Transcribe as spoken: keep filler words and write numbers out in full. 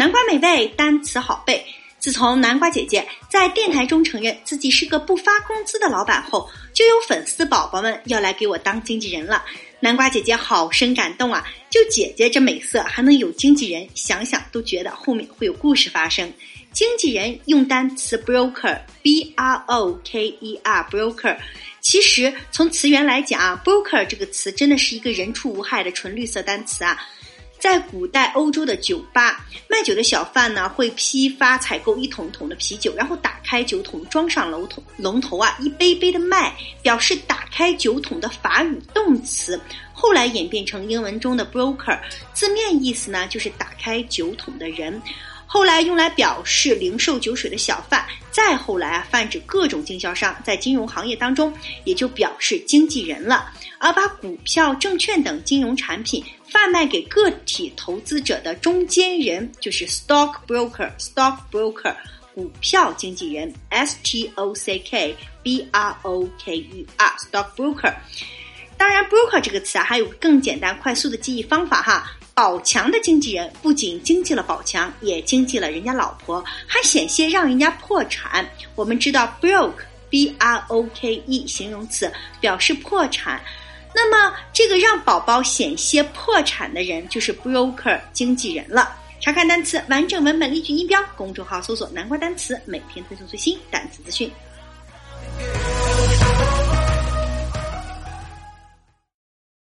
南瓜美味，单词好背。自从南瓜姐姐在电台中承认自己是个不发工资的老板后，就有粉丝宝宝们要来给我当经纪人了。南瓜姐姐好生感动啊！就姐姐这美色还能有经纪人，想想都觉得后面会有故事发生。经纪人用单词 broker B R O K E R broker， 其实从词源来讲 broker 这个词真的是一个人畜无害的纯绿色单词啊。在古代欧洲的酒吧，卖酒的小贩呢会批发采购一桶桶的啤酒，然后打开酒桶，装上龙头龙头啊，一杯杯的卖，表示打开酒桶的法语动词。后来演变成英文中的 broker， 字面意思呢就是打开酒桶的人。后来用来表示零售酒水的小贩，再后来啊泛指各种经销商，在金融行业当中也就表示经纪人了。而把股票、证券等金融产品贩卖给个体投资者的中间人就是 stock broker stock broker 股票经纪人 S T O C K B R O K E R stock broker。 当然 broker 这个词啊还有更简单快速的记忆方法哈。宝强的经纪人不仅经纪了宝强，也经纪了人家老婆，还险些让人家破产。我们知道 broke B R O K E 形容词表示破产，那么这个让宝宝险些破产的人就是 broker 经纪人了。查看单词完整文本例句音标，公众号搜索南瓜单词，每天推送最新单词资讯。